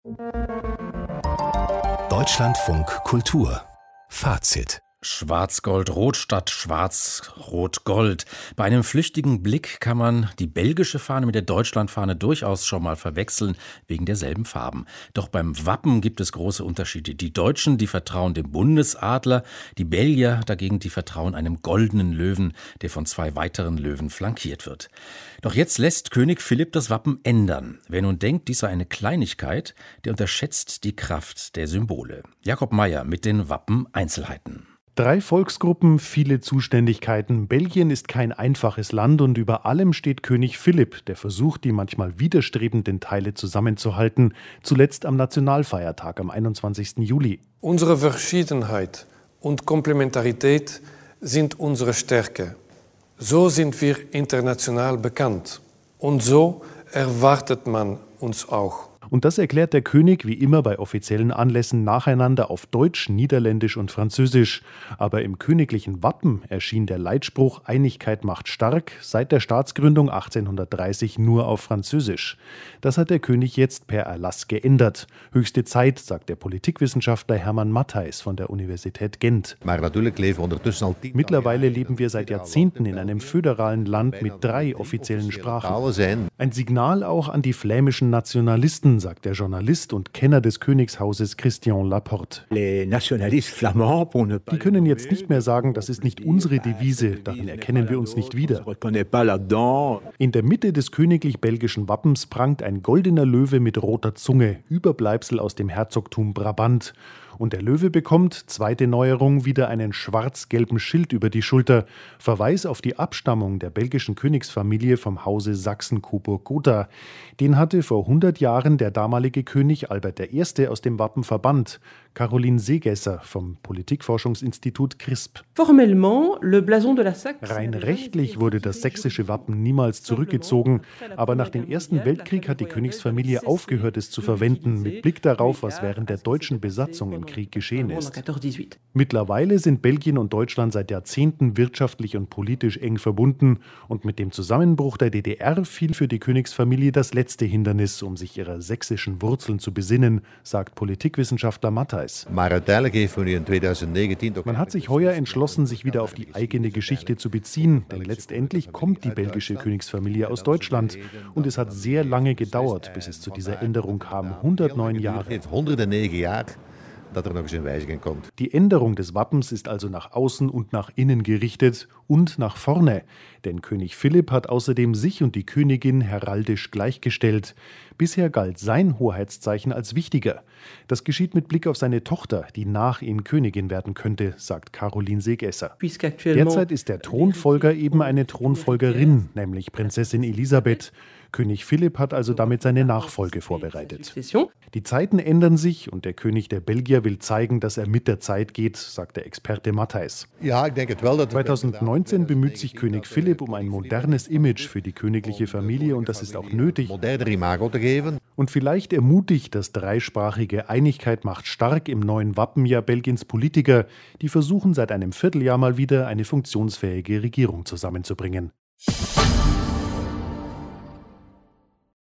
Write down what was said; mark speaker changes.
Speaker 1: Deutschlandfunk Kultur Fazit:
Speaker 2: Schwarz-Gold-Rot statt Schwarz-Rot-Gold. Bei einem flüchtigen Blick kann man die belgische Fahne mit der Deutschlandfahne durchaus schon mal verwechseln, wegen derselben Farben. Doch beim Wappen gibt es große Unterschiede. Die Deutschen, die vertrauen dem Bundesadler, die Belgier dagegen, die vertrauen einem goldenen Löwen, der von 2 weiteren Löwen flankiert wird. Doch jetzt lässt König Philipp das Wappen ändern. Wer nun denkt, dies sei eine Kleinigkeit, der unterschätzt die Kraft der Symbole. Jakob Mayer mit den Wappen-Einzelheiten.
Speaker 3: 3 Volksgruppen, viele Zuständigkeiten. Belgien ist kein einfaches Land und über allem steht König Philipp, der versucht, die manchmal widerstrebenden Teile zusammenzuhalten. Zuletzt am Nationalfeiertag am 21. Juli.
Speaker 4: Unsere Verschiedenheit und Komplementarität sind unsere Stärke. So sind wir international bekannt. Und so erwartet man uns auch.
Speaker 3: Und das erklärt der König wie immer bei offiziellen Anlässen nacheinander auf Deutsch, Niederländisch und Französisch. Aber im königlichen Wappen erschien der Leitspruch Einigkeit macht stark seit der Staatsgründung 1830 nur auf Französisch. Das hat der König jetzt per Erlass geändert. Höchste Zeit, sagt der Politikwissenschaftler Hermann Matthijs von der Universität Gent. Mittlerweile leben wir seit Jahrzehnten in einem föderalen Land mit 3 offiziellen Sprachen. Ein Signal auch an die flämischen Nationalisten, sagt der Journalist und Kenner des Königshauses Christian Laporte. Die können jetzt nicht mehr sagen, das ist nicht unsere Devise, darin erkennen wir uns nicht wieder. In der Mitte des königlich-belgischen Wappens prangt ein goldener Löwe mit roter Zunge, Überbleibsel aus dem Herzogtum Brabant. Und der Löwe bekommt, zweite Neuerung, wieder einen schwarz-gelben Schild über die Schulter. Verweis auf die Abstammung der belgischen Königsfamilie vom Hause Sachsen-Coburg-Gotha. Den hatte vor 100 Jahren der damalige König Albert I. aus dem Wappen verbannt. Caroline Seegesser vom Politikforschungsinstitut CRISP. Rein rechtlich wurde das sächsische Wappen niemals zurückgezogen, aber nach dem Ersten Weltkrieg hat die Königsfamilie aufgehört, es zu verwenden, mit Blick darauf, was während der deutschen Besatzung im Krieg geschehen ist. Mittlerweile sind Belgien und Deutschland seit Jahrzehnten wirtschaftlich und politisch eng verbunden und mit dem Zusammenbruch der DDR fiel für die Königsfamilie das letzte Hindernis, um sich ihrer sächsischen Wurzeln zu besinnen, sagt Politikwissenschaftler Matthijs. Man hat sich heuer entschlossen, sich wieder auf die eigene Geschichte zu beziehen, denn letztendlich kommt die belgische Königsfamilie aus Deutschland und es hat sehr lange gedauert, bis es zu dieser Änderung kam, 109 Jahre. Die Änderung des Wappens ist also nach außen und nach innen gerichtet und nach vorne. Denn König Philipp hat außerdem sich und die Königin heraldisch gleichgestellt. Bisher galt sein Hoheitszeichen als wichtiger. Das geschieht mit Blick auf seine Tochter, die nach ihm Königin werden könnte, sagt Caroline Seegesser. Derzeit ist der Thronfolger eben eine Thronfolgerin, nämlich Prinzessin Elisabeth. König Philipp hat also damit seine Nachfolge vorbereitet. Die Zeiten ändern sich und der König der Belgier will zeigen, dass er mit der Zeit geht, sagt der Experte Matthijs. 2019 bemüht sich König Philipp um ein modernes Image für die königliche Familie und das ist auch nötig. Und vielleicht ermutigt das dreisprachige Einigkeit macht stark im neuen Wappenjahr Belgiens Politiker, die versuchen seit einem Vierteljahr mal wieder eine funktionsfähige Regierung zusammenzubringen.